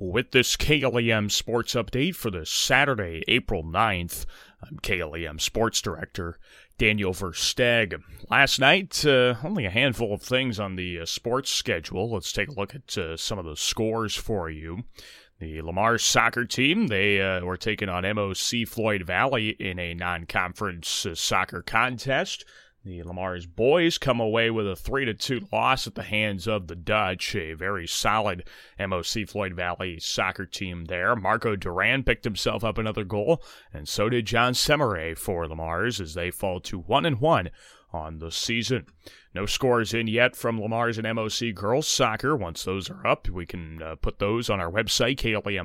with this KLEM Sports Update for the Saturday, April 9th. I'm KLEM Sports Director Daniel Versteg. Last night, only a handful of things on the sports schedule. Let's take a look at some of the scores for you. The Lamar soccer team, they were taking on MOC Floyd Valley in a non-conference soccer contest. The Lamar's boys come away with a 3-2 loss at the hands of the Dutch, a very solid MOC Floyd Valley soccer team there. Marco Duran picked himself up another goal, and so did John Semaray for Lamar's as they fall to 1-1 on the season. No scores in yet from Lamar's and MOC girls soccer. Once those are up, we can put those on our website,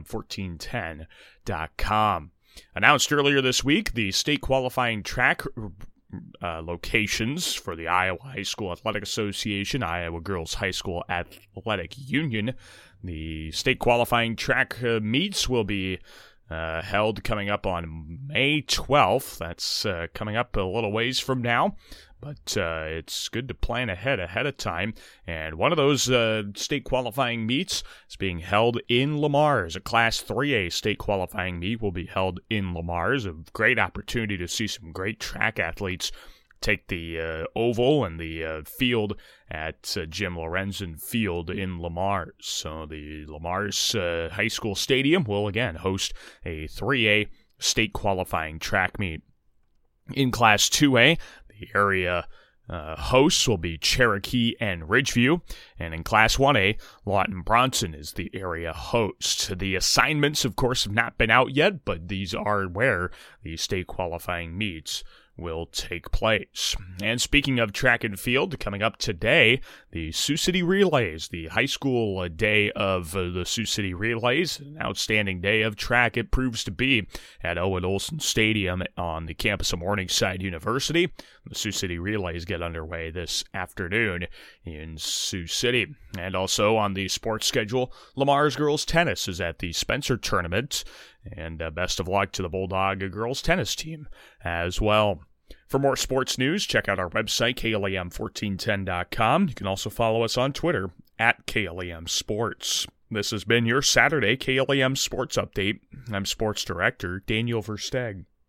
klem1410.com. Announced earlier this week, the state qualifying track locations for the Iowa High School Athletic Association, Iowa Girls High School Athletic Union. The state qualifying track meets will be held coming up on May 12th. That's coming up a little ways from now, but it's good to plan ahead of time. And one of those state qualifying meets is being held in Lamar's. A Class 3A state qualifying meet will be held in Lamar's. A great opportunity to see some great track athletes take the oval and the field at Jim Lorenzen Field in Lamar's. So the Lamar's High School Stadium will again host a 3A state qualifying track meet. In Class 2A, the area hosts will be Cherokee and Ridgeview, and in Class 1A, Lawton Bronson is the area host. The assignments, of course, have not been out yet, but these are where the state qualifying meets will take place. And speaking of track and field, coming up today, the Sioux City Relays, the high school day of the Sioux City Relays, an outstanding day of track it proves to be at Owen Olson Stadium on the campus of Morningside University. The Sioux City Relays get underway this afternoon in Sioux City. And also on the sports schedule, Lamar's girls tennis is at the Spencer Tournament, and best of luck to the Bulldog girls tennis team as well. For more sports news, check out our website, klem1410.com. You can also follow us on Twitter at KLEM Sports. This has been your Saturday KLEM Sports Update. I'm Sports Director Daniel Versteg.